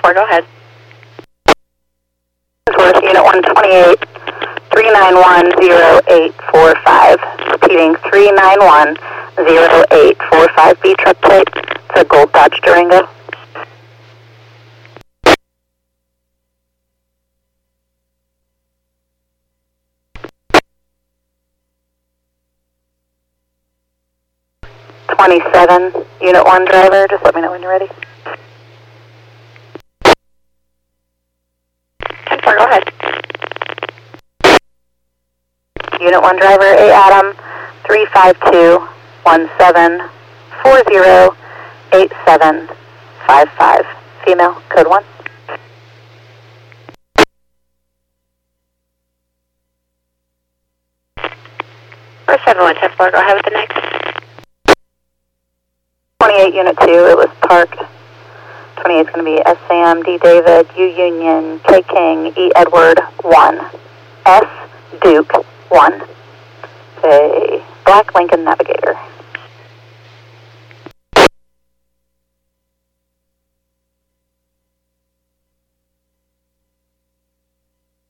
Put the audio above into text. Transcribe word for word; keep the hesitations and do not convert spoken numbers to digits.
four, go ahead. Worth Unit one twenty-eight, three nine one zero eight four five. Repeating, three nine one zero eight four five. B truck plate. It's a gold Dodge Durango. twenty-seven, Unit one driver, just let me know when you're ready. ten four, go ahead. Unit one driver, A Adam, three five two one seven four zero eight seven five five. Female, code one. four seven one, ten four, go ahead with the next. twenty-eight, Unit two, it was parked. twenty-eight is going to be S Sam, D David, U Union, K King, E Edward, one. S Duke, one. Say, Black Lincoln Navigator.